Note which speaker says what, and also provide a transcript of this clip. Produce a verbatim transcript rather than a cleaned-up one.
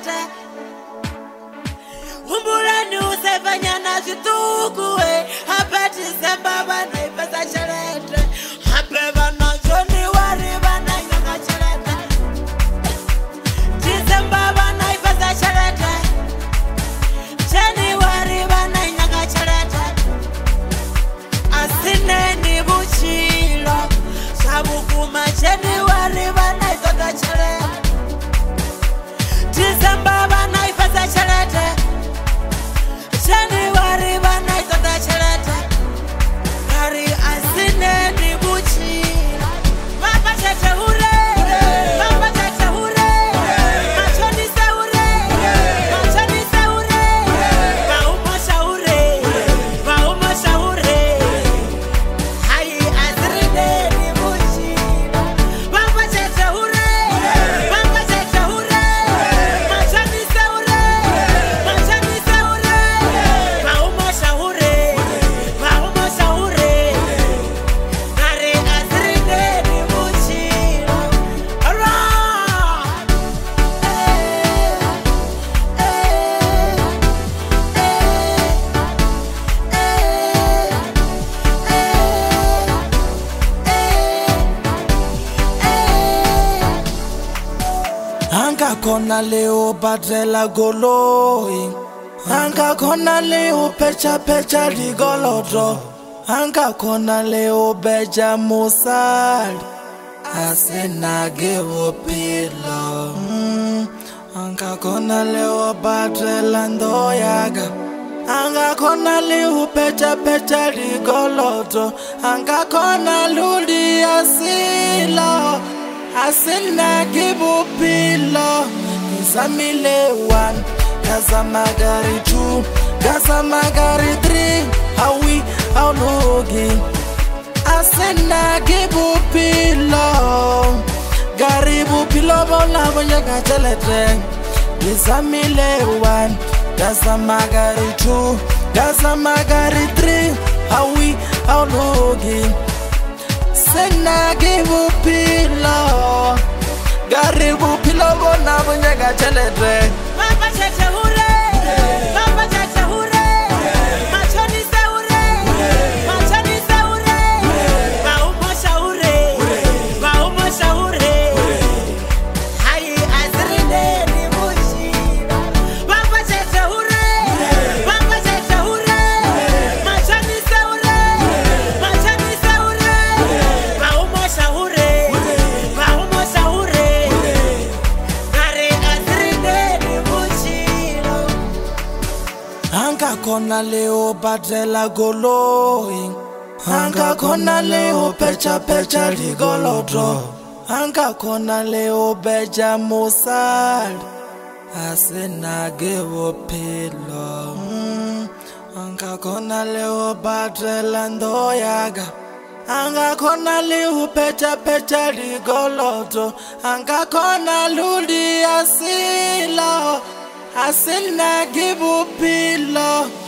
Speaker 1: chelete Umbulani usefanya na zituku we Hapa December bana ipesa chelete Hapa bana January bana nyanga chelete December bana ipesa chelete January bana nyanga chelete Asine ni buchilo Sabukuma January bana ipesa chelete December bana ipesa chelete January bana ipesa chelete Kari asine ni buchilo Mama chete hure Mama chete hure Machoni se hure Machoni se hure Maumo sha hure Maumo sha hure Hai asine ni buchilo Mama chete hure Mama chete hure Machoni se hure Machoni se hure Maumo sha hure Maumo sha hure Kari asine ni buchilo Alright Anka kona leo badrela goloi Anka kona leo pecha pecha rigolodo Anka kona leo beja musali Asena gewo pilo mm. Anka kona leo badrela ndoyaga Anka kona leo pecha pecha rigolodo Anka kona luli asilo Asena gibu pilo Nizamile one Gaza magari two Gaza magari three How we, how logi Asena gibu pilo Garibu pilo Bola bonyaga chelete Nizamile one Gaza magari two Gaza magari three How we, how logi Sena gibu pilo Garibu pilo bona bonyaga chelete Mama chete hure Mama chete hure Machoni se hure Machoni se hure Maumo sha hure Maumo sha hure Hai asrinde ni buchilo Mama chete hure Mama chete hure Machoni se hure Machoni se hure Maumo sha hure Maumo sha hure Kari asrinde ni buchilo Anka kona leo badrela goloi Anka kona leo pecha pecha rigolodo Anka kona leo beja musali Asena gewo pilo mm. Anka kona leo badrela ndoyaga Anka kona leo pecha pecha rigolodo Anka kona luli asilo Asena gibu pilo